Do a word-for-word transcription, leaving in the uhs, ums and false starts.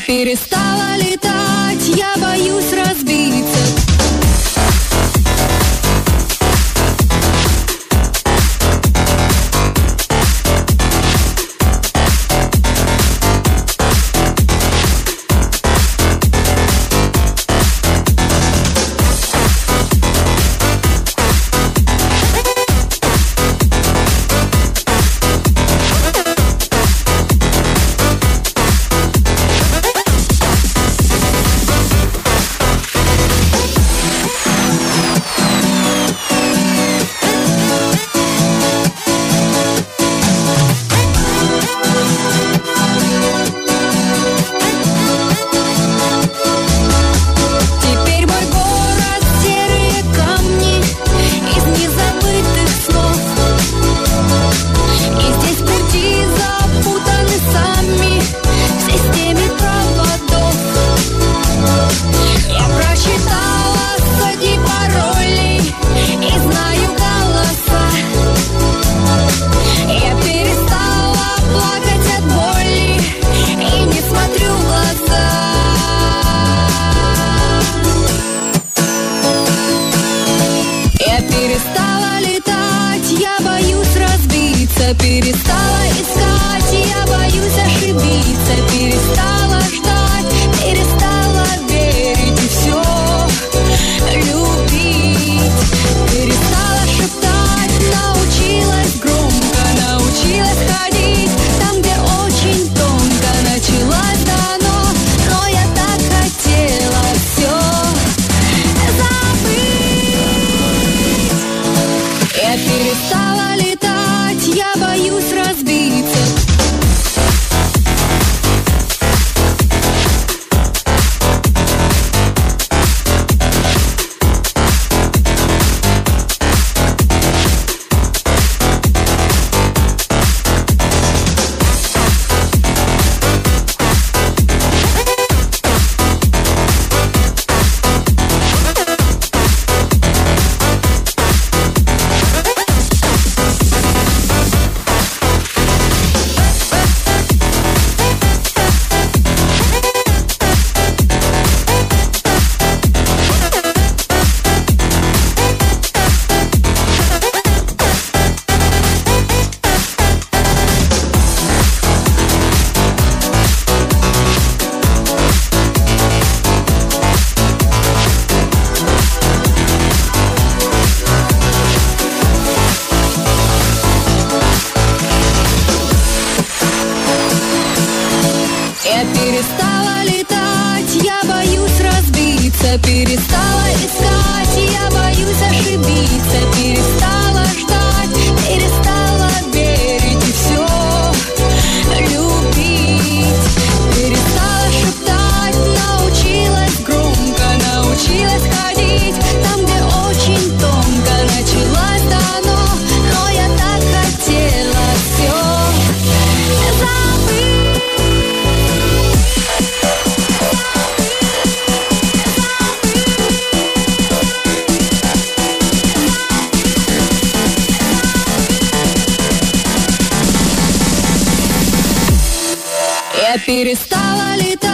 перестала летать, я боюсь разбиться. Перестала искать, я боюсь ошибиться. Перестала ждать, перестала верить и все любить. Перестала шептать, научилась громко, научилась ходить там, где очень тонко началась дано. Но я так хотела все забыть. Я перестала летать, я боюсь разбиться. Я перестала летать, я боюсь разбиться. Перестала искать, я боюсь ошибиться. Перестала ждать, перестала верить и все любить. Перестала шептать, научилась громко, научилась ходить там, где очень тонко началась дано. Но я так хотела все забыть. Я перестала летать.